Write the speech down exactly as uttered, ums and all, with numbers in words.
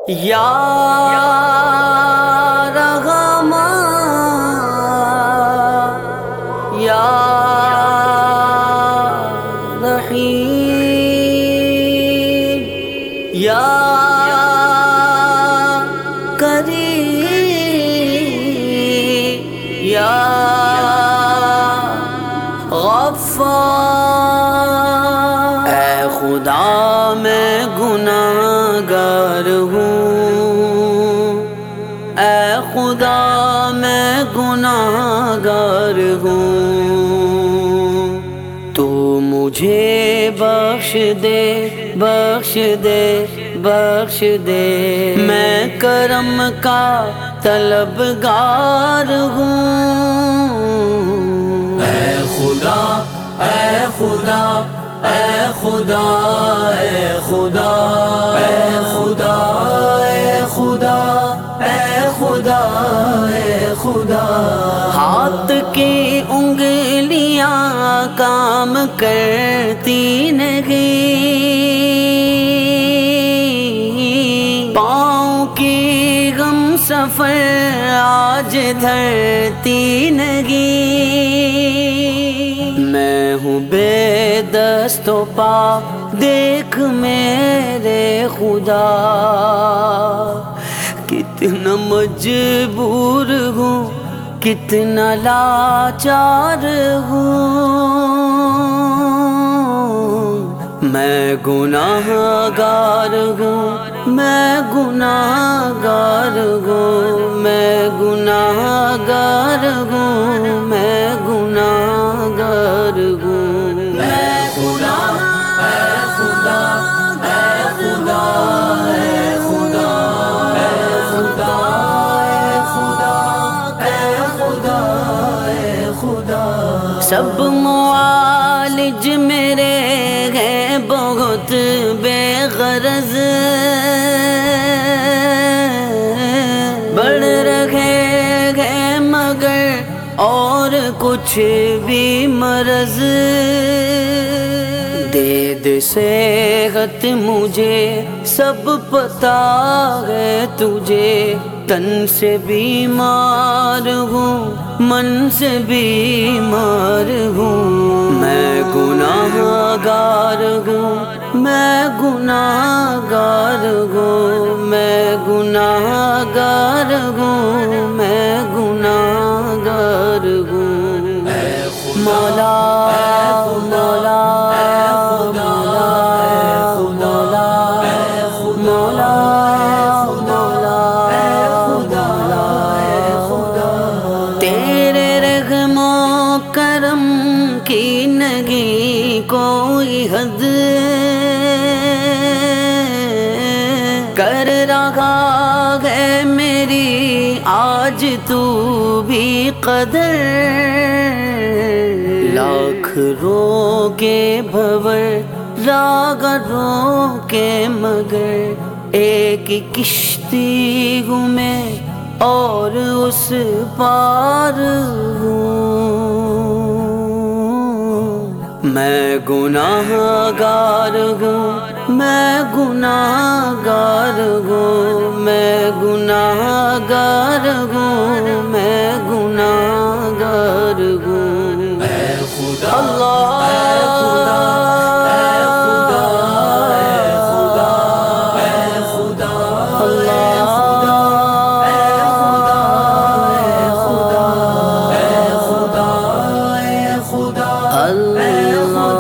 یا رحمان یا رحیم یا کریم یا غفار۔ اے خدا میں گناہگار ہوں، اے خدا میں گناہگار ہوں، تو مجھے بخش دے بخش دے بخش دے، میں کرم کا طلبگار ہوں۔ اے خدا اے خدا اے خدا اے خدا اے خدا اے خدا اے خدا اے خدا، ہاتھ کی انگلیاں کام کرتی نہیں، پاؤں کی غم سفر آج دھرتی نہیں، میں ہوں بے دست و پا، دیکھ میرے خدا کتنا مجبور ہوں، کتنا لاچار ہوں، میں گناہگار ہوں، میں گناہگار ہوں، میں گناہگار ہوں، میں گناہگار ہوں۔ اے خدا اے خدا اے خدا اے خدا اے خدا اے خدا اے خدا اے خدا، سب معالج میرے ہیں بہت بے غرض، بڑھ رہے ہیں مگر اور کچھ بھی مرض، دے دے صحت مجھے سب پتا ہے تجھے، تن سے بیمار ہوں من سے بیمار ہوں، میں گناہگار ہوں، میں گناہگار ہوں، میں گناہگار ہوں، میں گناہگار ہوں۔ مولا مولا کی نہیں کوئی حد، کر رہا ہے میری آج تو بھی قدر، لاکھ رو کے بھور راگ رو کے مگر، ایک کشتی ہوں میں اور اس پار ہوں، میں گناہگار ہوں، میں گناہگار ہوں، میں گناہگار ہوں، میں گناہگار ہوں۔ اے خدا اللہ اے خدا اے خدا اے خدا اللہ اے خدا اے خدا اے خدا اللہ